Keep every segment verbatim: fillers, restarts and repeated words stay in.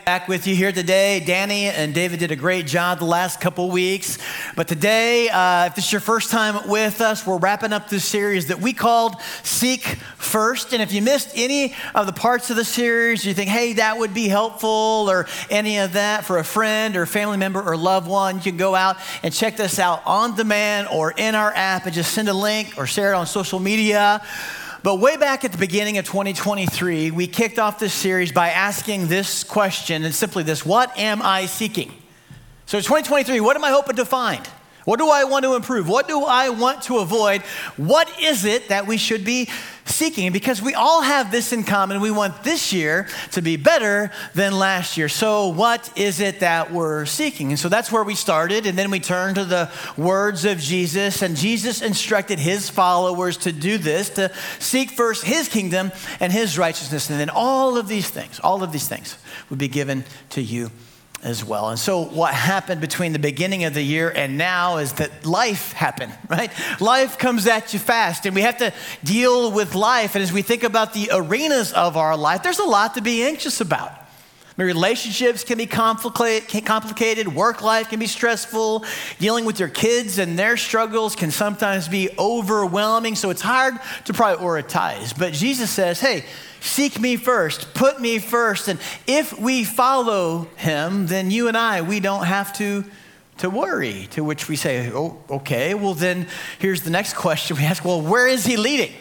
Back with you here today. Danny and David did a great job the last couple weeks. But today, uh, if this is your first time with us, we're wrapping up this series that we called Seek First. And if you missed any of the parts of the series, you think, hey, that would be helpful, or any of that for a friend or family member or loved one, you can go out and check this out on demand or in our app and just send a link or share it on social media. But way back at the beginning of twenty twenty-three, we kicked off this series by asking this question, and simply this: what am I seeking? So twenty twenty-three, what am I hoping to find? What do I want to improve? What do I want to avoid? What is it that we should be seeking? Because we all have this in common. We want this year to be better than last year. So what is it that we're seeking? And so that's where we started. And then we turned to the words of Jesus. And Jesus instructed his followers to do this, to seek first his kingdom and his righteousness. And then all of these things, all of these things would be given to you as well. And so what happened between the beginning of the year and now is that life happened, right? Life comes at you fast, and we have to deal with life. And as we think about the arenas of our life, there's a lot to be anxious about. I mean, relationships can be complicated, complicated, work life can be stressful, dealing with your kids and their struggles can sometimes be overwhelming, so it's hard to prioritize. But Jesus says, hey, seek me first, put me first. And if we follow him, then you and I, we don't have to, to worry. To which we say, oh, okay, well then here's the next question we ask, well, where is he leading?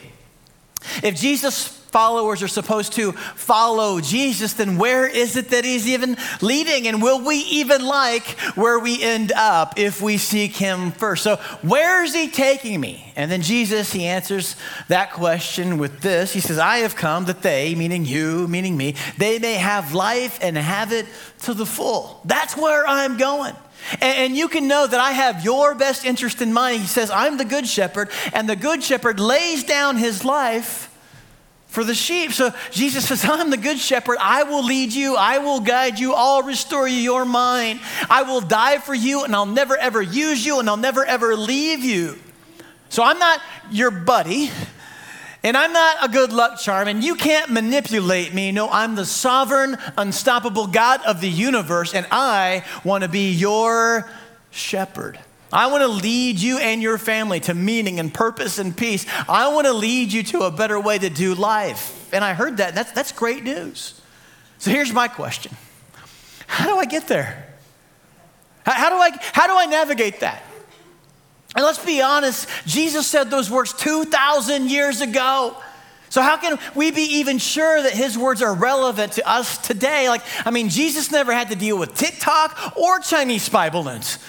If Jesus' followers are supposed to follow Jesus, then where is it that he's even leading? And will we even like where we end up if we seek him first? So where is he taking me? And then Jesus, he answers that question with this. He says, I have come that they, meaning you, meaning me, they may have life and have it to the full. That's where I'm going. And you can know that I have your best interest in mind. He says, I'm the good shepherd, and the good shepherd lays down his life for the sheep. So Jesus says, I'm the good shepherd. I will lead you. I will guide you. I'll restore you your mind. I will die for you, and I'll never ever use you, and I'll never ever leave you. So I'm not your buddy, and I'm not a good luck charm, and you can't manipulate me. No, I'm the sovereign, unstoppable God of the universe, and I want to be your shepherd. I want to lead you and your family to meaning and purpose and peace. I want to lead you to a better way to do life. And I heard that, and that's, that's great news. So here's my question. How do I get there? How, how do I, how do I navigate that? And let's be honest, Jesus said those words two thousand years ago. So how can we be even sure that his words are relevant to us today? Like, I mean, Jesus never had to deal with TikTok or Chinese spy balloons.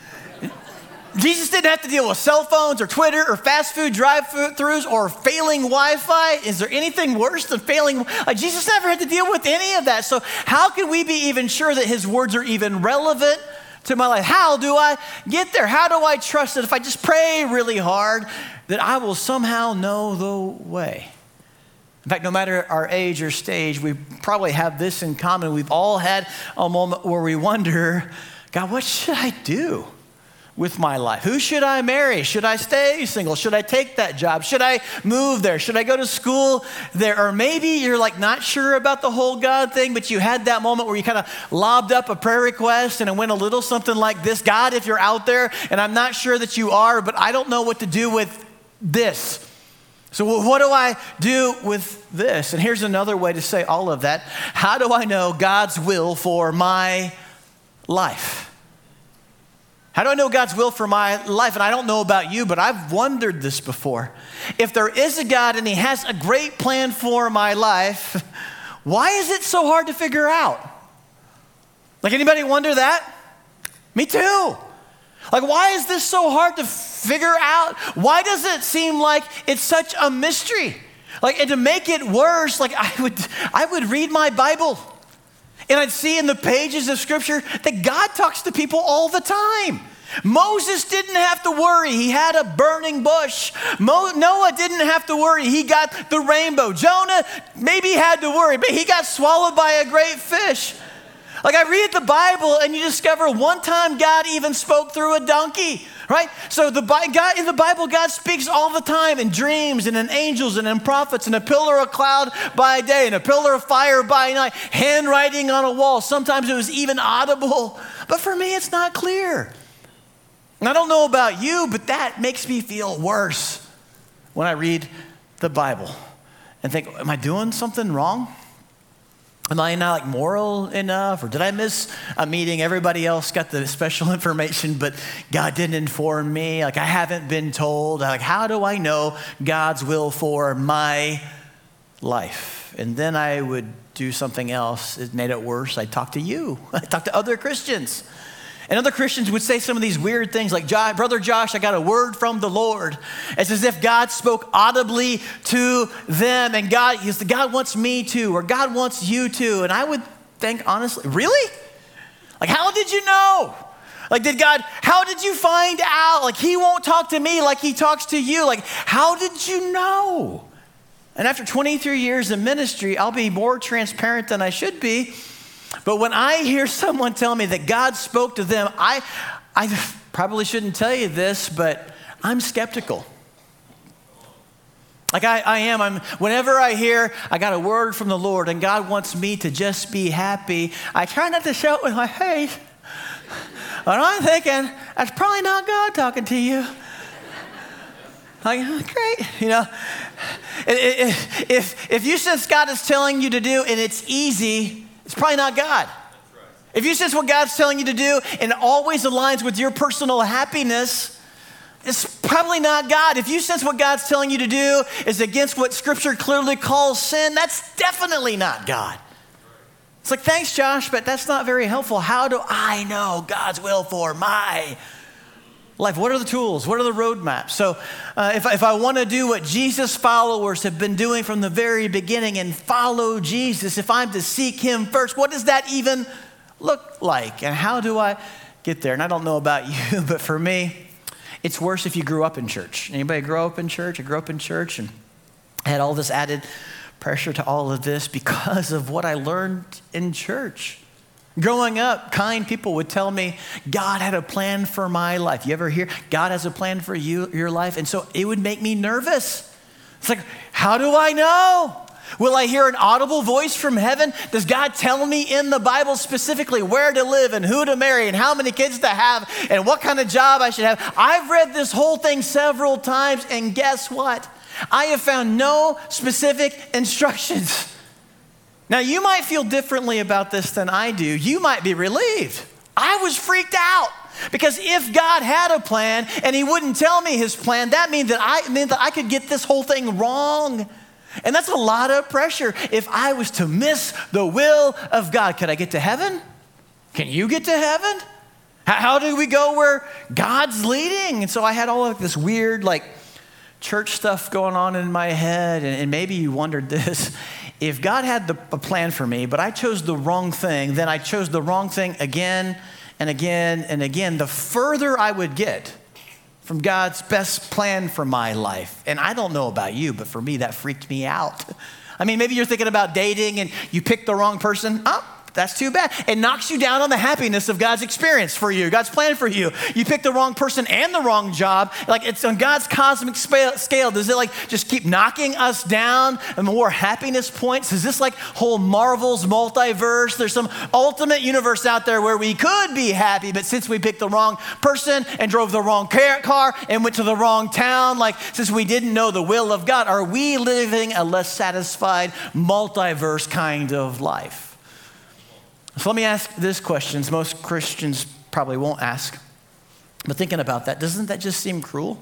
Jesus didn't have to deal with cell phones or Twitter or fast food drive-thrus or failing Wi-Fi. Is there anything worse than failing? Like, Jesus never had to deal with any of that. So how can we be even sure that his words are even relevant to my life? How do I get there? How do I trust that if I just pray really hard, that I will somehow know the way? In fact, no matter our age or stage, we probably have this in common. We've all had a moment where we wonder, God, what should I do with my life? Who should I marry? Should I stay single? Should I take that job? Should I move there? Should I go to school there? Or maybe you're like not sure about the whole God thing, but you had that moment where you kind of lobbed up a prayer request and it went a little something like this: God, if you're out there, and I'm not sure that you are, but I don't know what to do with this. So what do I do with this? And here's another way to say all of that. How do I know God's will for my life? How do I know God's will for my life? And I don't know about you, but I've wondered this before. If there is a God and he has a great plan for my life, why is it so hard to figure out? Like, anybody wonder that? Me too. Like, why is this so hard to figure out? Why does it seem like it's such a mystery? Like, and to make it worse, like I would, I would read my Bible, and I'd see in the pages of scripture that God talks to people all the time. Moses didn't have to worry. He had a burning bush. Mo- Noah didn't have to worry. He got the rainbow. Jonah maybe had to worry, but he got swallowed by a great fish. Like, I read the Bible and you discover one time God even spoke through a donkey. right? So the God, in the Bible, God speaks all the time in dreams and in angels and in prophets, and a pillar of cloud by day and a pillar of fire by night, handwriting on a wall. Sometimes it was even audible. But for me, it's not clear. And I don't know about you, but that makes me feel worse when I read the Bible and think, am I doing something wrong? Am I not like moral enough? Or did I miss a meeting? Everybody else got the special information, but God didn't inform me. Like I haven't been told. Like, how do I know God's will for my life? And then I would do something else. It made it worse. I'd talk to you. I'd talk to other Christians. And other Christians would say some of these weird things like, Brother Josh, I got a word from the Lord. It's as if God spoke audibly to them, and God, God wants me to, or God wants you to. And I would think, honestly, really? Like, how did you know? Like, did God, how did you find out? Like, he won't talk to me like he talks to you. Like, how did you know? And after twenty-three years of ministry, I'll be more transparent than I should be. But when I hear someone tell me that God spoke to them, I, I probably shouldn't tell you this, but I'm skeptical. Like I, I am. I'm, whenever I hear I got a word from the Lord and God wants me to just be happy, I try not to show it with my face. But I'm thinking, that's probably not God talking to you. Like, great, you know. If, if, if you sense God is telling you to do and it's easy, it's probably not God. Right. If you sense what God's telling you to do and it always aligns with your personal happiness, it's probably not God. If you sense what God's telling you to do is against what Scripture clearly calls sin, that's definitely not God. It's like, thanks, Josh, but that's not very helpful. How do I know God's will for my life? What are the tools? What are the roadmaps? So uh, if, if I want to do what Jesus followers have been doing from the very beginning and follow Jesus, if I'm to seek him first, what does that even look like? And how do I get there? And I don't know about you, but for me, it's worse if you grew up in church. Anybody grow up in church? I grew up in church and had all this added pressure to all of this because of what I learned in church. Growing up, kind people would tell me, God had a plan for my life. You ever hear, God has a plan for you, your life? And so it would make me nervous. It's like, how do I know? Will I hear an audible voice from heaven? Does God tell me in the Bible specifically where to live and who to marry and how many kids to have and what kind of job I should have? I've read this whole thing several times, and guess what? I have found no specific instructions. Now, you might feel differently about this than I do. You might be relieved. I was freaked out because if God had a plan and he wouldn't tell me his plan, that means that I meant that I could get this whole thing wrong. And that's a lot of pressure if I was to miss the will of God. Could I get to heaven? Can you get to heaven? How do we go where God's leading? And so I had all of this weird, like, church stuff going on in my head. And maybe you wondered this. If God had the, a plan for me, but I chose the wrong thing, then I chose the wrong thing again and again and again, the further I would get from God's best plan for my life. And I don't know about you, but for me, that freaked me out. I mean, maybe you're thinking about dating and you picked the wrong person. Oh, that's too bad. It knocks you down on the happiness of God's experience for you, God's plan for you. You picked the wrong person and the wrong job. Like, it's on God's cosmic scale. Does it like just keep knocking us down and more happiness points? Is this like whole Marvel's multiverse? There's some ultimate universe out there where we could be happy, but since we picked the wrong person and drove the wrong car and went to the wrong town, like since we didn't know the will of God, are we living a less satisfied multiverse kind of life? So let me ask this question. Most Christians probably won't ask. But thinking about that, doesn't that just seem cruel?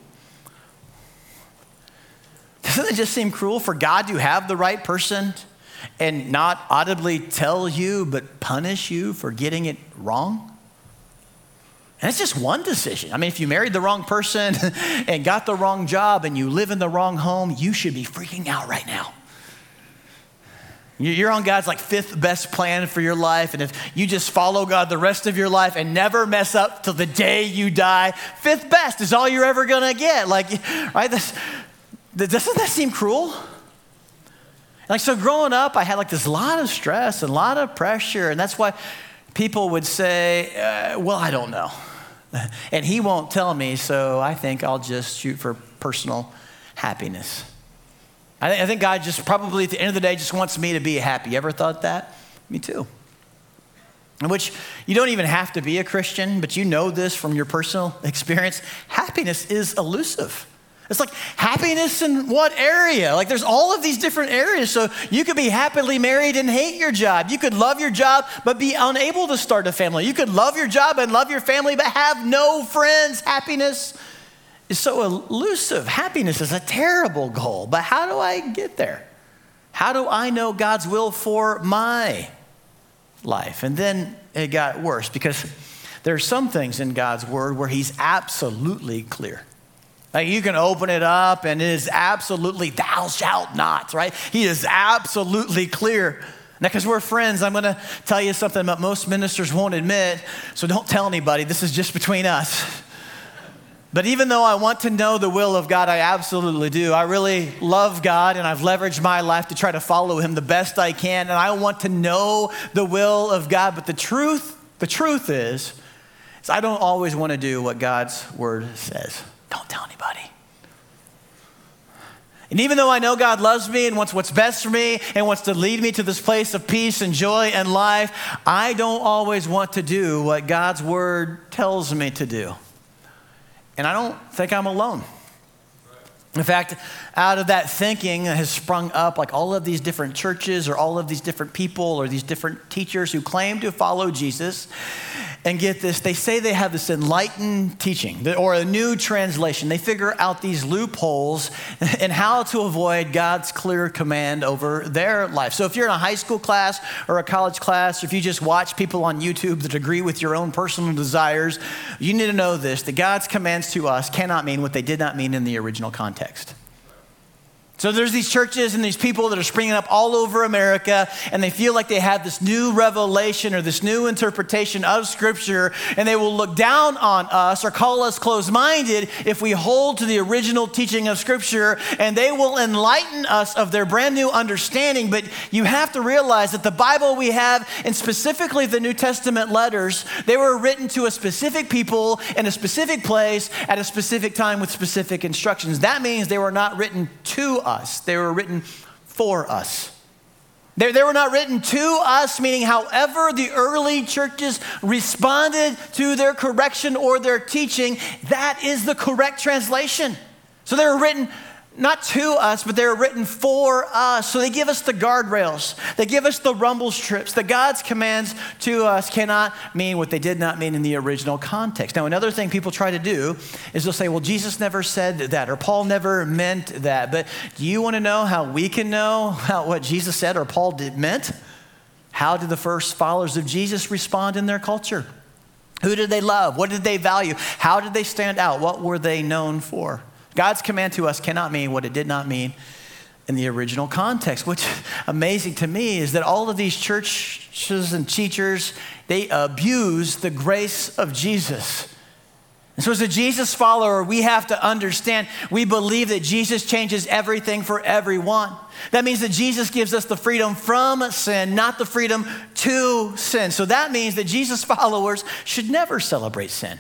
Doesn't it just seem cruel for God to have the right person and not audibly tell you, but punish you for getting it wrong? And it's just one decision. I mean, if you married the wrong person and got the wrong job and you live in the wrong home, you should be freaking out right now. You're on God's like fifth best plan for your life. And if you just follow God the rest of your life and never mess up till the day you die, fifth best is all you're ever gonna get. Like, right? This, doesn't that seem cruel? Like, so growing up, I had like this lot of stress and a lot of pressure. And that's why people would say, uh, well, I don't know. And he won't tell me, so I think I'll just shoot for personal happiness. I, th- I think God just probably at the end of the day just wants me to be happy. You ever thought that? Me too. In which you don't even have to be a Christian, but you know this from your personal experience. Happiness is elusive. It's like happiness in what area? Like there's all of these different areas. So you could be happily married and hate your job. You could love your job, but be unable to start a family. You could love your job and love your family, but have no friends. Happiness is so elusive. Happiness is a terrible goal, but how do I get there? How do I know God's will for my life? And then it got worse because there are some things in God's word where he's absolutely clear. Like you can open it up and it is absolutely thou shalt not, right? He is absolutely clear. Now, because we're friends, I'm going to tell you something that most ministers won't admit, so don't tell anybody. This is just between us. But even though I want to know the will of God, I absolutely do. I really love God, and I've leveraged my life to try to follow him the best I can, and I want to know the will of God. But the truth, the truth is, is I don't always want to do what God's word says. Don't tell anybody. And even though I know God loves me and wants what's best for me and wants to lead me to this place of peace and joy and life, I don't always want to do what God's word tells me to do. And I don't think I'm alone. In fact, out of that thinking has sprung up like all of these different churches or all of these different people or these different teachers who claim to follow Jesus. And get this, they say they have this enlightened teaching or a new translation. They figure out these loopholes in how to avoid God's clear command over their life. So if you're in a high school class or a college class, or if you just watch people on YouTube that agree with your own personal desires, you need to know this, that God's commands to us cannot mean what they did not mean in the original context. So there's these churches and these people that are springing up all over America, and they feel like they have this new revelation or this new interpretation of Scripture, and they will look down on us or call us closed-minded if we hold to the original teaching of Scripture, and they will enlighten us of their brand new understanding. But you have to realize that the Bible we have, and specifically the New Testament letters, they were written to a specific people in a specific place at a specific time with specific instructions. That means they were not written to us. They were written for us. They, they were not written to us, meaning however the early churches responded to their correction or their teaching, that is the correct translation. So they were written not to us, but they're written for us. So they give us the guardrails. They give us the rumble strips. The God's commands to us cannot mean what they did not mean in the original context. Now, another thing people try to do is they'll say, well, Jesus never said that, or Paul never meant that. But do you want to know how we can know how, what Jesus said or Paul did, meant? How did the first followers of Jesus respond in their culture? Who did they love? What did they value? How did they stand out? What were they known for? God's command to us cannot mean what it did not mean in the original context. What's amazing to me is that all of these churches and teachers, they abuse the grace of Jesus. And so as a Jesus follower, we have to understand, we believe that Jesus changes everything for everyone. That means that Jesus gives us the freedom from sin, not the freedom to sin. So that means that Jesus followers should never celebrate sin.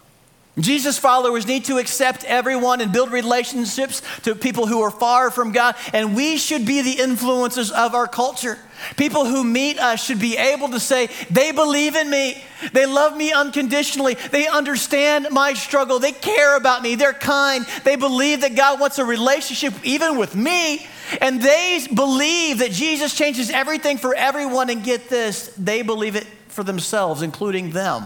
Jesus followers need to accept everyone and build relationships to people who are far from God. And we should be the influencers of our culture. People who meet us should be able to say, they believe in me. They love me unconditionally. They understand my struggle. They care about me. They're kind. They believe that God wants a relationship even with me. And they believe that Jesus changes everything for everyone. And get this, they believe it for themselves, including them.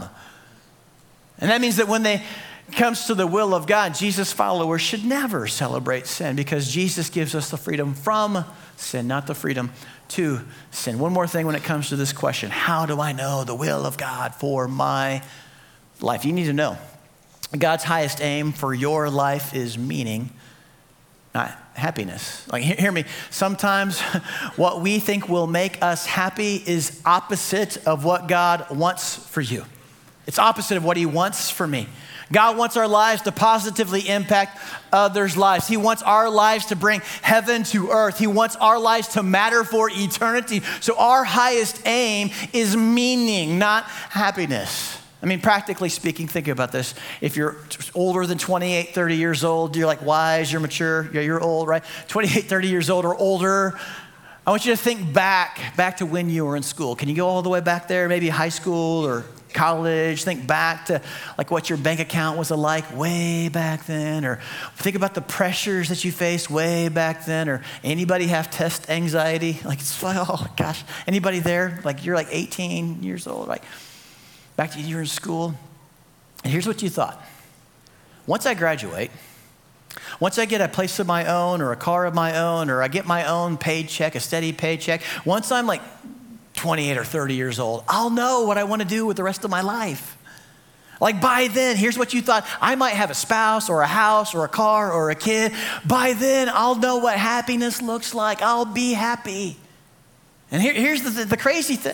And that means that when they comes to the will of God, Jesus followers should never celebrate sin because Jesus gives us the freedom from sin, not the freedom to sin. One more thing when it comes to this question, how do I know the will of God for my life? You need to know God's highest aim for your life is meaning, not happiness. Like, hear me. Sometimes what we think will make us happy is opposite of what God wants for you. It's opposite of what he wants for me. God wants our lives to positively impact others' lives. He wants our lives to bring heaven to earth. He wants our lives to matter for eternity. So our highest aim is meaning, not happiness. I mean, practically speaking, think about this. If you're older than twenty-eight, thirty years old, you're like wise, you're mature, yeah, you're old, right? twenty-eight, thirty years old or older, I want you to think back, back to when you were in school. Can you go all the way back there? Maybe high school or college. Think back to like what your bank account was like way back then, or think about the pressures that you faced way back then, or anybody have test anxiety? Like, it's like, oh gosh, anybody there? Like you're like eighteen years old, like back to you're in school. And here's what you thought. Once I graduate, once I get a place of my own or a car of my own, or I get my own paycheck, a steady paycheck, once I'm like twenty-eight or thirty years old, I'll know what I want to do with the rest of my life. Like by then, here's what you thought. I might have a spouse or a house or a car or a kid. By then, I'll know what happiness looks like. I'll be happy. And here, here's the, the crazy thing.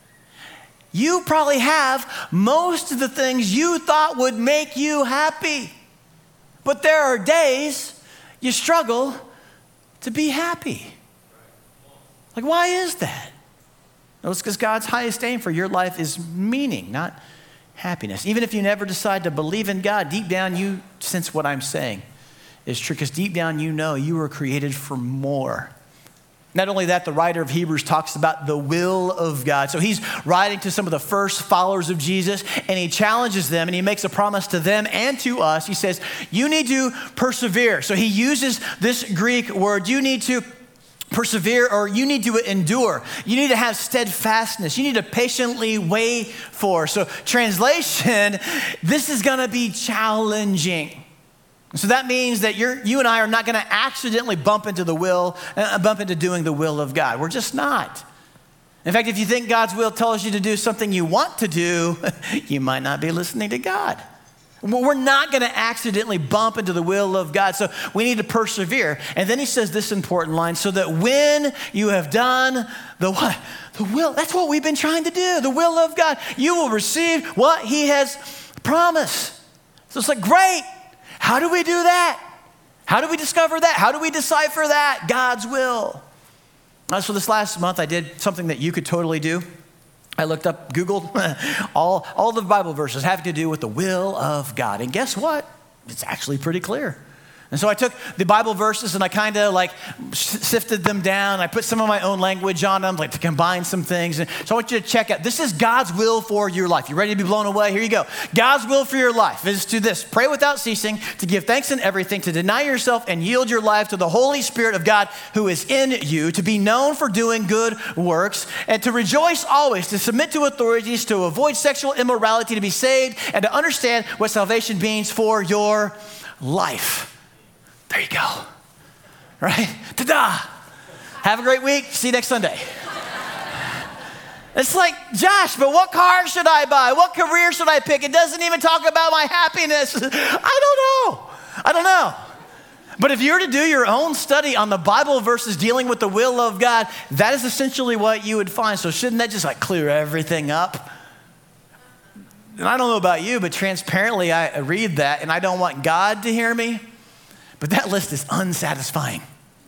You probably have most of the things you thought would make you happy. But there are days you struggle to be happy. Like, why is that? Well, it's because God's highest aim for your life is meaning, not happiness. Even if you never decide to believe in God, deep down you sense what I'm saying is true, because deep down you know you were created for more. Not only that, the writer of Hebrews talks about the will of God. So he's writing to some of the first followers of Jesus, and he challenges them, and he makes a promise to them and to us. He says, you need to persevere. So he uses this Greek word, you need to persevere, or you need to endure. You need to have steadfastness. You need to patiently wait for. So translation, this is going to be challenging. So that means that you're, you and I are not going to accidentally bump into the will, uh, bump into doing the will of God. We're just not. In fact, if you think God's will tells you to do something you want to do, you might not be listening to God. We're not going to accidentally bump into the will of God. So we need to persevere. And then he says this important line, so that when you have done the what? The will. That's what we've been trying to do, the will of God. You will receive what he has promised. So it's like, great. How do we do that? How do we discover that? How do we decipher that? God's will. Uh, so this last month, I did something that you could totally do. I looked up, Googled, all, all the Bible verses having to do with the will of God. And guess what? It's actually pretty clear. And so I took the Bible verses and I kind of like sifted them down. I put some of my own language on them, like to combine some things. And so I want you to check out, this is God's will for your life. You ready to be blown away? Here you go. God's will for your life is to this: pray without ceasing, to give thanks in everything, to deny yourself and yield your life to the Holy Spirit of God who is in you, to be known for doing good works, and to rejoice always, to submit to authorities, to avoid sexual immorality, to be saved, and to understand what salvation means for your life. There you go, right? Ta-da! Have a great week. See you next Sunday. It's like, Josh, but what car should I buy? What career should I pick? It doesn't even talk about my happiness. I don't know. I don't know. But if you were to do your own study on the Bible verses dealing with the will of God, that is essentially what you would find. So shouldn't that just like clear everything up? And I don't know about you, but transparently I read that and I don't want God to hear me. But that list is unsatisfying.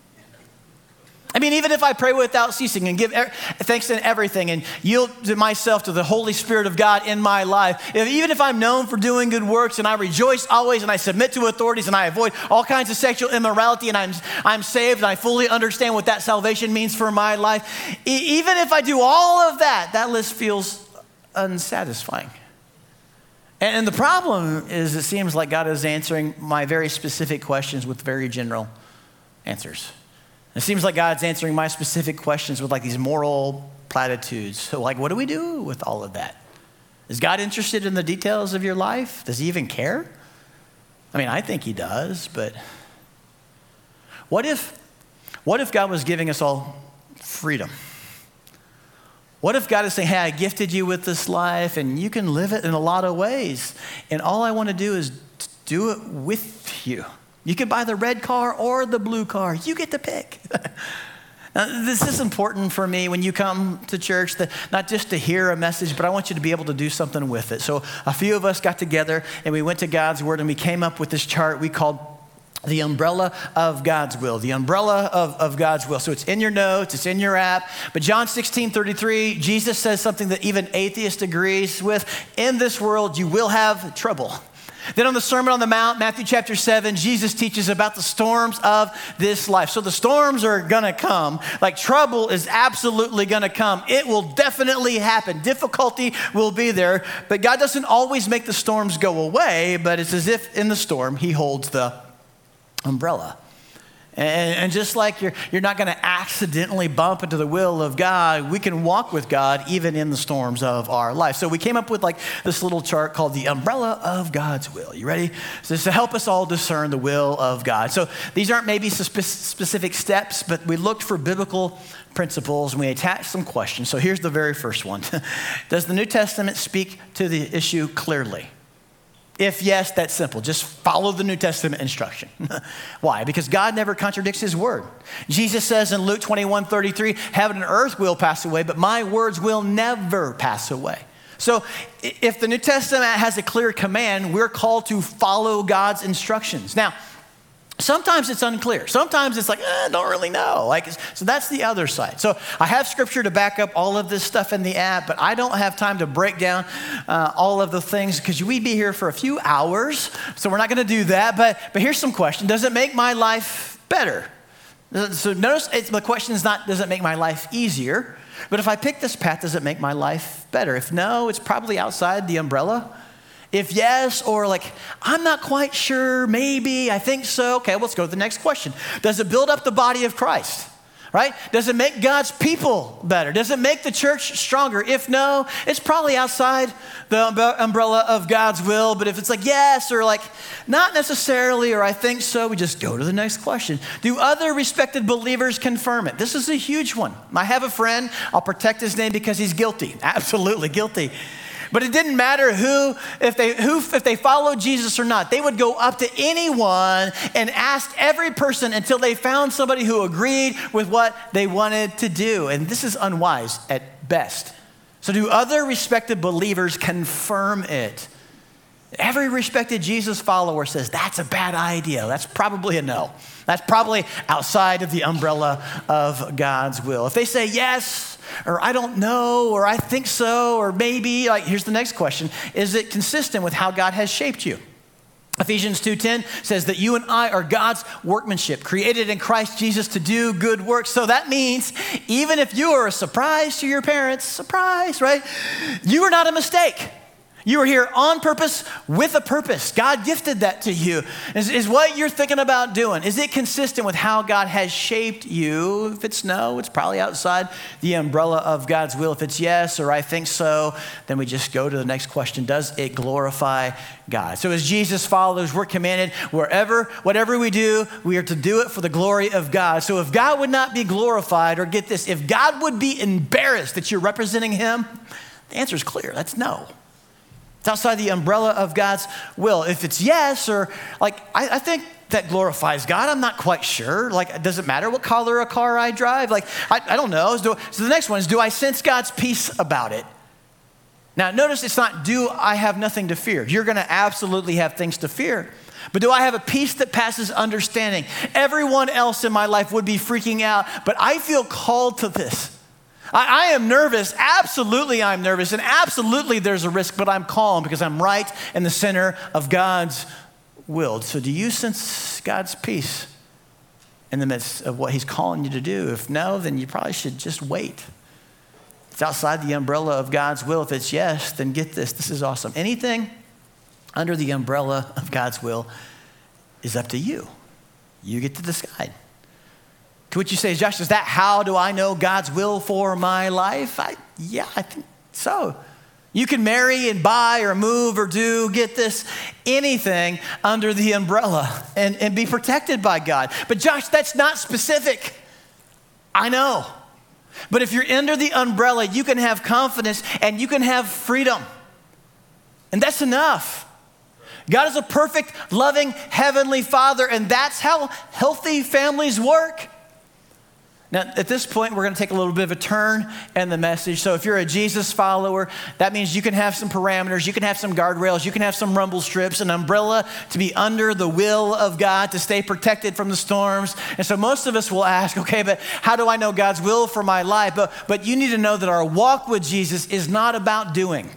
I mean, even if I pray without ceasing and give er- thanks in everything and yield myself to the Holy Spirit of God in my life, if, even if I'm known for doing good works and I rejoice always and I submit to authorities and I avoid all kinds of sexual immorality and I'm, I'm saved and I fully understand what that salvation means for my life, e- even if I do all of that, that list feels unsatisfying. And the problem is it seems like God is answering my very specific questions with very general answers. It seems like God's answering my specific questions with like these moral platitudes. So like, what do we do with all of that? Is God interested in the details of your life? Does he even care? I mean, I think he does, but what if, what if God was giving us all freedom? What if God is saying, hey, I gifted you with this life and you can live it in a lot of ways. And all I want to do is do it with you. You can buy the red car or the blue car. You get to pick. Now, this is important for me when you come to church, that not just to hear a message, but I want you to be able to do something with it. So a few of us got together and we went to God's word and we came up with this chart we called The umbrella of God's will, the umbrella of, of God's will. So it's in your notes, it's in your app. But John sixteen thirty-three, Jesus says something that even atheist agrees with. In this world, you will have trouble. Then on the Sermon on the Mount, Matthew chapter seven, Jesus teaches about the storms of this life. So the storms are gonna come. Like trouble is absolutely gonna come. It will definitely happen. Difficulty will be there. But God doesn't always make the storms go away, but it's as if in the storm, he holds the umbrella. And, and just like you're, you're not going to accidentally bump into the will of God, we can walk with God even in the storms of our life. So we came up with like this little chart called the umbrella of God's will. You ready? So this is to help us all discern the will of God. So these aren't maybe spe- specific steps, but we looked for biblical principles and we attached some questions. So here's the very first one. Does the New Testament speak to the issue clearly? If yes, that's simple. Just follow the New Testament instruction. Why? Because God never contradicts his word. Jesus says in Luke twenty-one thirty-three, heaven and earth will pass away, but my words will never pass away. So if the New Testament has a clear command, we're called to follow God's instructions. Now, sometimes it's unclear. Sometimes it's like, eh, I don't really know. Like, so that's the other side. So I have scripture to back up all of this stuff in the app, but I don't have time to break down uh, all of the things because we'd be here for a few hours. So we're not going to do that. But but here's some question. Does it make my life better? So notice it's, the question is not, does it make my life easier? But if I pick this path, does it make my life better? If no, it's probably outside the umbrella. If yes, or like, I'm not quite sure, maybe, I think so. Okay, let's go to the next question. Does it build up the body of Christ, right? Does it make God's people better? Does it make the church stronger? If no, it's probably outside the umbrella of God's will. But if it's like yes, or like not necessarily, or I think so, we just go to the next question. Do other respected believers confirm it? This is a huge one. I have a friend, I'll protect his name because he's guilty, absolutely guilty. But it didn't matter who, if they who, if they followed Jesus or not. They would go up to anyone and ask every person until they found somebody who agreed with what they wanted to do. And this is unwise at best. So do other respected believers confirm it? Every respected Jesus follower says, that's a bad idea. That's probably a no. That's probably outside of the umbrella of God's will. If they say yes, or I don't know, or I think so, or maybe, like here's the next question. Is it consistent with how God has shaped you? Ephesians two ten says that you and I are God's workmanship, created in Christ Jesus to do good works. So that means even if you are a surprise to your parents, surprise, right? You are not a mistake. You are here on purpose with a purpose. God gifted that to you. Is, is what you're thinking about doing, is it consistent with how God has shaped you? If it's no, it's probably outside the umbrella of God's will. If it's yes, or I think so, then we just go to the next question. Does it glorify God? So as Jesus followers, we're commanded wherever, whatever we do, we are to do it for the glory of God. So if God would not be glorified, or get this, if God would be embarrassed that you're representing him, the answer is clear. That's no. It's outside the umbrella of God's will. If it's yes, or like, I, I think that glorifies God. I'm not quite sure. Like, does it matter what color a car I drive? Like, I, I don't know. So, so the next one is, do I sense God's peace about it? Now, notice it's not, do I have nothing to fear? You're going to absolutely have things to fear. But do I have a peace that passes understanding? Everyone else in my life would be freaking out, but I feel called to this. I, I am nervous. Absolutely, I'm nervous. And absolutely, there's a risk, but I'm calm because I'm right in the center of God's will. So do you sense God's peace in the midst of what he's calling you to do? If no, then you probably should just wait. It's outside the umbrella of God's will. If it's yes, then get this. This is awesome. Anything under the umbrella of God's will is up to you. You get to decide. To which you say, Josh, is that how do I know God's will for my life? I, yeah, I think so. You can marry and buy or move or do, get this, anything under the umbrella and, and be protected by God. But Josh, that's not specific. I know. But if you're under the umbrella, you can have confidence and you can have freedom. And that's enough. God is a perfect, loving, heavenly Father, and that's how healthy families work. Now, at this point, we're going to take a little bit of a turn in the message. So if you're a Jesus follower, that means you can have some parameters, you can have some guardrails, you can have some rumble strips, an umbrella to be under the will of God, to stay protected from the storms. And so most of us will ask, okay, but how do I know God's will for my life? But, but you need to know that our walk with Jesus is not about doing.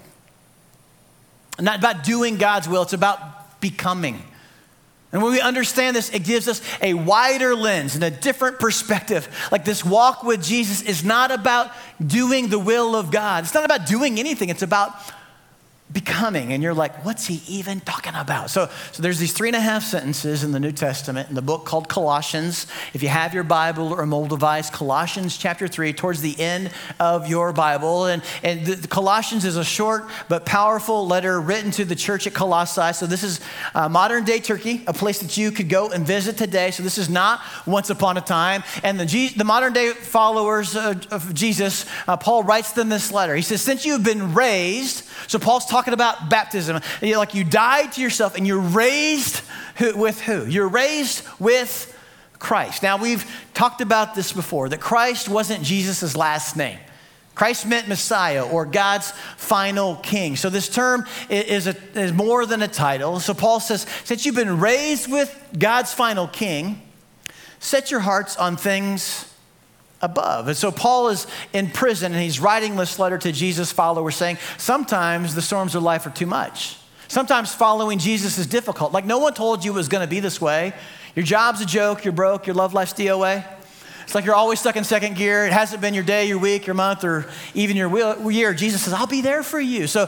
Not about doing God's will, it's about becoming. And when we understand this, it gives us a wider lens and a different perspective. Like this walk with Jesus is not about doing the will of God. It's not about doing anything. It's about becoming. And you're like, what's he even talking about? So, so there's these three and a half sentences in the New Testament in the book called Colossians. If you have your Bible or a mobile device, Colossians chapter three, towards the end of your Bible. And, and the, the Colossians is a short but powerful letter written to the church at Colossae. So this is uh, modern day Turkey, a place that you could go and visit today. So this is not once upon a time. And the, G, the modern day followers of, of Jesus, uh, Paul writes them this letter. He says, since you've been raised, so Paul's talking about baptism. You're like you died to yourself and you're raised who, with who? You're raised with Christ. Now we've talked about this before, that Christ wasn't Jesus' last name. Christ meant Messiah or God's final king. So this term is, a, is more than a title. So Paul says, since you've been raised with God's final king, set your hearts on things above. And so Paul is in prison and he's writing this letter to Jesus' followers saying, sometimes the storms of life are too much. Sometimes following Jesus is difficult. Like no one told you it was going to be this way. Your job's a joke, you're broke, your love life's D O A. It's like you're always stuck in second gear. It hasn't been your day, your week, your month, or even your year. Jesus says, I'll be there for you. So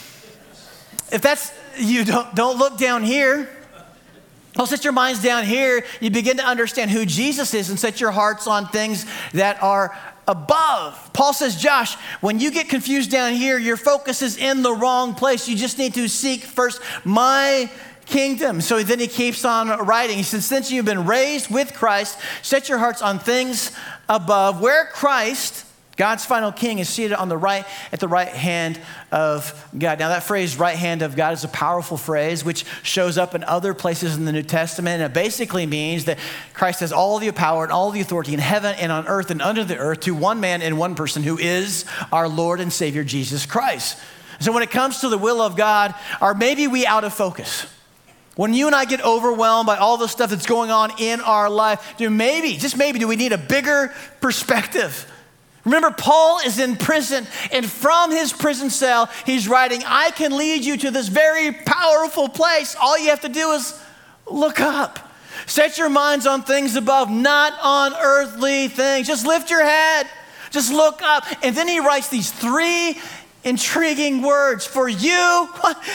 if that's you, don't, don't look down here. Well, set your minds down here. You begin to understand who Jesus is and set your hearts on things that are above. Paul says, Josh, when you get confused down here, your focus is in the wrong place. You just need to seek first my kingdom. So then he keeps on writing. He says, since you've been raised with Christ, set your hearts on things above, where Christ, God's final king, is seated on the right, at the right hand of God. Now that phrase, right hand of God, is a powerful phrase which shows up in other places in the New Testament. And it basically means that Christ has all the power and all the authority in heaven and on earth and under the earth to one man and one person, who is our Lord and Savior, Jesus Christ. So when it comes to the will of God, are maybe we out of focus? When you and I get overwhelmed by all the stuff that's going on in our life, do maybe, just maybe, do we need a bigger perspective? Remember, Paul is in prison, and from his prison cell, he's writing, I can lead you to this very powerful place. All you have to do is look up. Set your minds on things above, not on earthly things. Just lift your head. Just look up. And then he writes these three intriguing words. For you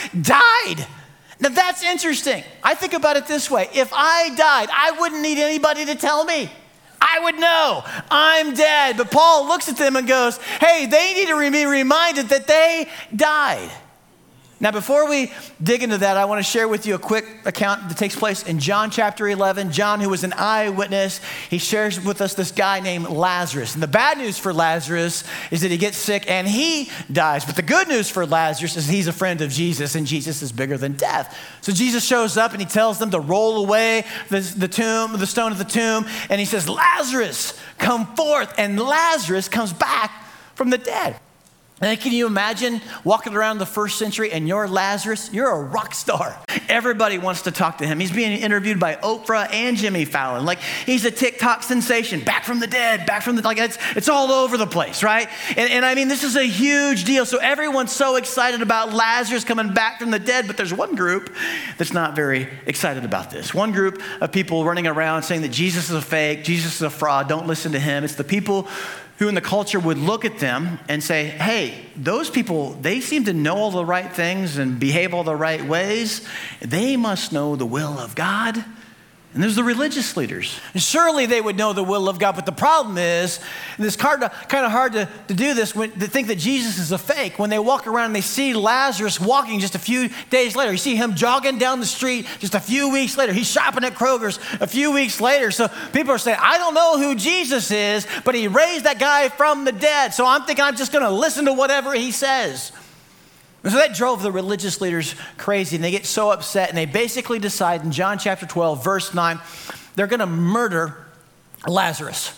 died. Now that's interesting. I think about it this way. If I died, I wouldn't need anybody to tell me. I would know I'm dead. But Paul looks at them and goes, hey, they need to be reminded that they died. Now, before we dig into that, I want to share with you a quick account that takes place in John chapter eleven. John, who was an eyewitness, he shares with us this guy named Lazarus. And the bad news for Lazarus is that he gets sick and he dies. But the good news for Lazarus is he's a friend of Jesus, and Jesus is bigger than death. So Jesus shows up and he tells them to roll away the, the tomb, the stone of the tomb. And he says, Lazarus, come forth. And Lazarus comes back from the dead. And can you imagine walking around the first century and you're Lazarus? You're a rock star. Everybody wants to talk to him. He's being interviewed by Oprah and Jimmy Fallon. Like, he's a TikTok sensation, back from the dead, back from the, like it's, it's all over the place, right? And, and I mean, this is a huge deal. So everyone's so excited about Lazarus coming back from the dead, but there's one group that's not very excited about this. One group of people running around saying that Jesus is a fake, Jesus is a fraud, don't listen to him. It's the people who in the culture would look at them and say, hey, those people, they seem to know all the right things and behave all the right ways. They must know the will of God. And there's the religious leaders. And surely they would know the will of God, but the problem is, and it's kind of, kind of hard to, to do this, when, to think that Jesus is a fake. When they walk around and they see Lazarus walking just a few days later, you see him jogging down the street just a few weeks later. He's shopping at Kroger's a few weeks later. So people are saying, I don't know who Jesus is, but he raised that guy from the dead. So I'm thinking I'm just going to listen to whatever he says. And so that drove the religious leaders crazy, and they get so upset, and they basically decide in John chapter twelve, verse nine, they're going to murder Lazarus.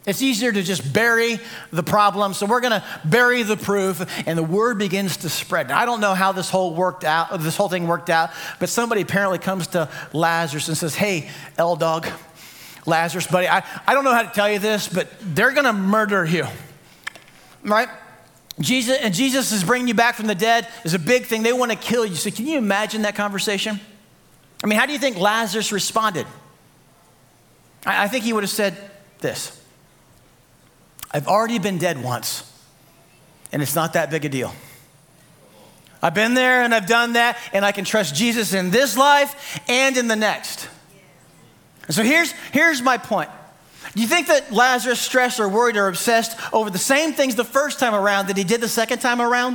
It's easier to just bury the problem. So we're going to bury the proof, and the word begins to spread. Now, I don't know how this whole worked out, this whole thing worked out, but somebody apparently comes to Lazarus and says, hey, L-Dog, Lazarus, buddy, I, I don't know how to tell you this, but they're going to murder you, right? Jesus, and Jesus is bringing you back from the dead is a big thing. They want to kill you. So can you imagine that conversation? I mean, how do you think Lazarus responded? I, I think he would have said this: I've already been dead once, and it's not that big a deal. I've been there and I've done that, and I can trust Jesus in this life and in the next. And so here's, here's my point. Do you think that Lazarus stressed or worried or obsessed over the same things the first time around that he did the second time around?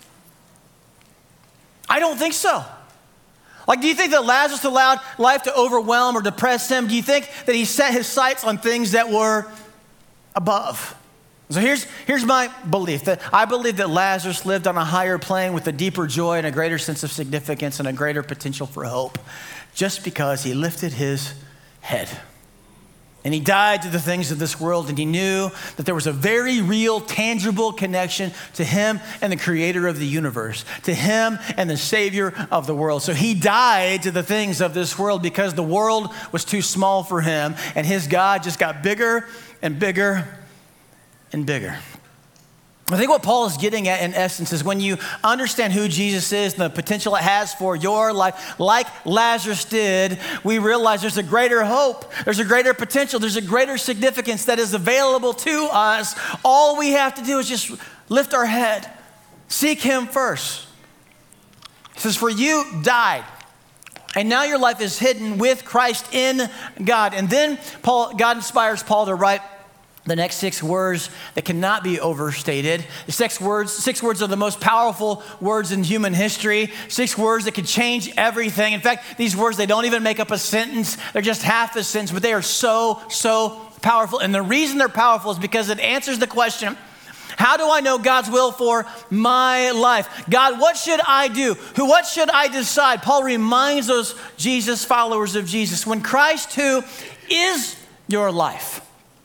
I don't think so. Like, do you think that Lazarus allowed life to overwhelm or depress him? Do you think that he set his sights on things that were above? So here's, here's my belief, that I believe that Lazarus lived on a higher plane with a deeper joy and a greater sense of significance and a greater potential for hope, just because he lifted his head. And he died to the things of this world, and he knew that there was a very real, tangible connection to him and the creator of the universe, to him and the savior of the world. So he died to the things of this world because the world was too small for him, and his God just got bigger and bigger and bigger. I think what Paul is getting at in essence is when you understand who Jesus is and the potential it has for your life, like Lazarus did, we realize there's a greater hope, there's a greater potential, there's a greater significance that is available to us. All we have to do is just lift our head, seek him first. He says, for you died, and now your life is hidden with Christ in God. And then Paul, God inspires Paul to write the next six words that cannot be overstated. The six words, six words are the most powerful words in human history. Six words that could change everything. In fact, these words, they don't even make up a sentence. They're just half a sentence, but they are so, so powerful. And the reason they're powerful is because it answers the question, how do I know God's will for my life? God, what should I do? Who, what should I decide? Paul reminds those Jesus followers of Jesus, when Christ, who is your life.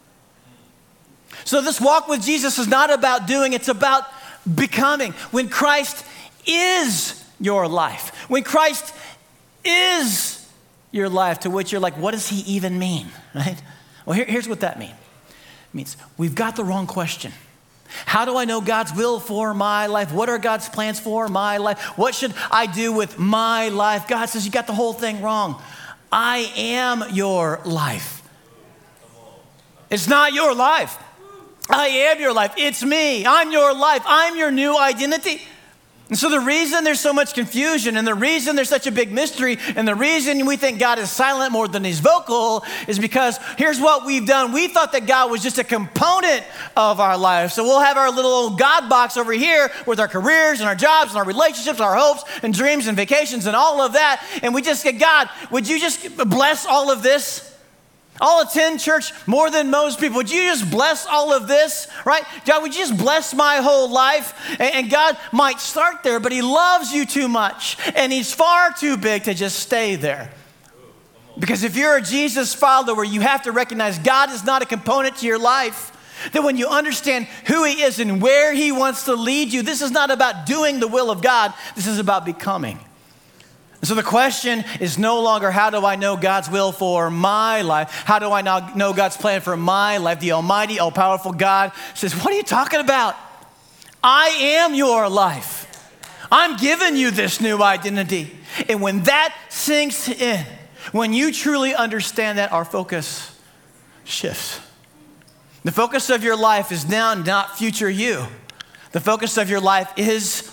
So this walk with Jesus is not about doing, it's about becoming. When Christ is your life, when Christ is your life, to which you're like, what does he even mean, right? Well, here, here's what that means. It means we've got the wrong question. How do I know God's will for my life? What are God's plans for my life? What should I do with my life? God says, you got the whole thing wrong. I am your life. It's not your life. I am your life. It's me. I'm your life. I'm your new identity. And so the reason there's so much confusion, and the reason there's such a big mystery, and the reason we think God is silent more than he's vocal is because here's what we've done. We thought that God was just a component of our life. So we'll have our little old God box over here with our careers and our jobs and our relationships, and our hopes and dreams and vacations and all of that. And we just say, God, would you just bless all of this? I'll attend church more than most people. Would you just bless all of this, right? God, would you just bless my whole life? And, and God might start there, but he loves you too much, and he's far too big to just stay there. Because if you're a Jesus follower, you have to recognize God is not a component to your life. That when you understand who he is and where he wants to lead you, this is not about doing the will of God. This is about becoming. So the question is no longer, how do I know God's will for my life? How do I now know God's plan for my life? The almighty, all-powerful God says, what are you talking about? I am your life. I'm giving you this new identity. And when that sinks in, when you truly understand that, our focus shifts. The focus of your life is now not future you. The focus of your life is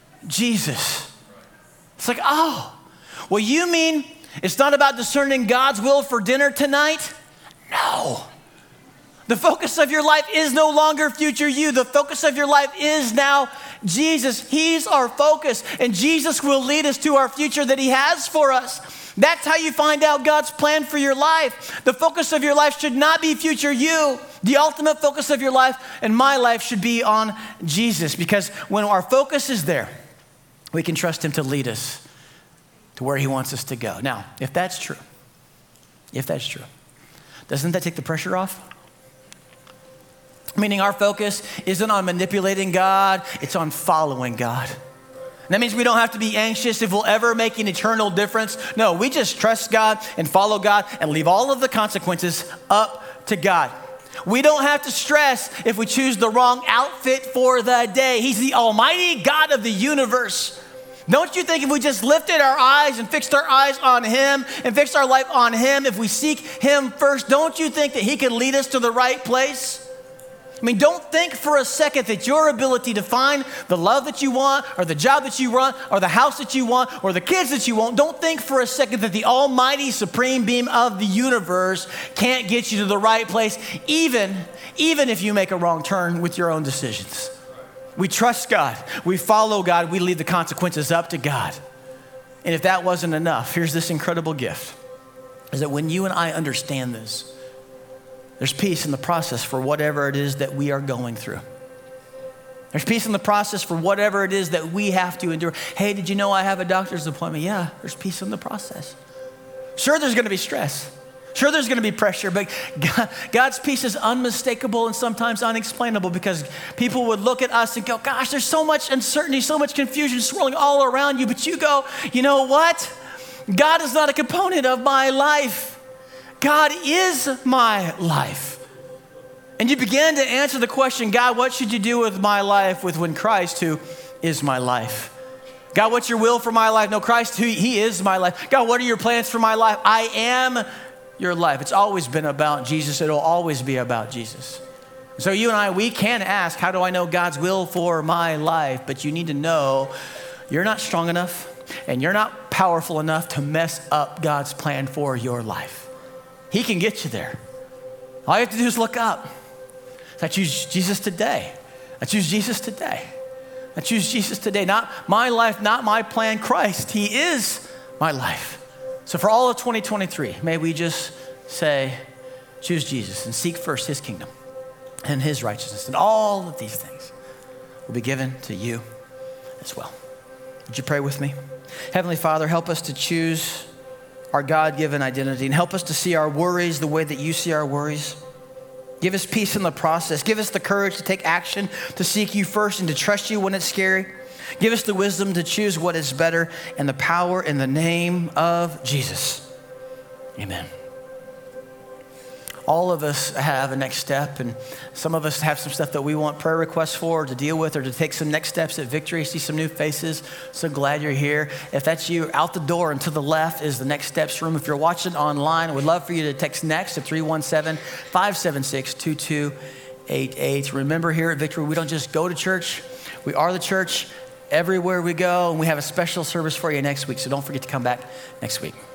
Jesus. It's like, oh, well, you mean it's not about discerning God's will for dinner tonight? No. The focus of your life is no longer future you. The focus of your life is now Jesus. He's our focus, and Jesus will lead us to our future that he has for us. That's how you find out God's plan for your life. The focus of your life should not be future you. The ultimate focus of your life and my life should be on Jesus, because when our focus is there, we can trust him to lead us to where he wants us to go. Now, if that's true, if that's true, doesn't that take the pressure off? Meaning our focus isn't on manipulating God, it's on following God. And that means we don't have to be anxious if we'll ever make an eternal difference. No, we just trust God and follow God and leave all of the consequences up to God. We don't have to stress if we choose the wrong outfit for the day. He's the almighty God of the universe. Don't you think if we just lifted our eyes and fixed our eyes on him and fixed our life on him, if we seek him first, don't you think that he can lead us to the right place? I mean, don't think for a second that your ability to find the love that you want or the job that you want or the house that you want or the kids that you want, don't think for a second that the almighty supreme being of the universe can't get you to the right place, even, even if you make a wrong turn with your own decisions. We trust God, we follow God, we leave the consequences up to God. And if that wasn't enough, here's this incredible gift, is that when you and I understand this, there's peace in the process for whatever it is that we are going through. There's peace in the process for whatever it is that we have to endure. Hey, did you know I have a doctor's appointment? Yeah, there's peace in the process. Sure, there's gonna be stress. Sure, there's gonna be pressure, but God, God's peace is unmistakable and sometimes unexplainable because people would look at us and go, gosh, there's so much uncertainty, so much confusion swirling all around you. But you go, you know what? God is not a component of my life. God is my life. And you begin to answer the question, God, what should you do with my life with when Christ, who is my life? God, what's your will for my life? No, Christ, who he is my life. God, what are your plans for my life? I am your life. It's always been about Jesus. It'll always be about Jesus. So you and I, we can ask, how do I know God's will for my life? But you need to know you're not strong enough and you're not powerful enough to mess up God's plan for your life. He can get you there. All you have to do is look up. I choose Jesus today. I choose Jesus today. I choose Jesus today. Not my life, not my plan, Christ. He is my life. So for all of twenty twenty-three, may we just say, choose Jesus and seek first his kingdom and his righteousness. And all of these things will be given to you as well. Would you pray with me? Heavenly Father, help us to choose our God-given identity and help us to see our worries the way that you see our worries. Give us peace in the process. Give us the courage to take action, to seek you first and to trust you when it's scary. Give us the wisdom to choose what is better and the power in the name of Jesus. Amen. All of us have a next step, and some of us have some stuff that we want prayer requests for, or to deal with, or to take some next steps at Victory. See some new faces. So glad you're here. If that's you, out the door and to the left is the next steps room. If you're watching online, we'd love for you to text next to three one seven, five seven six, two two eight eight. Remember, here at Victory, we don't just go to church. We are the church everywhere we go, and we have a special service for you next week. So don't forget to come back next week.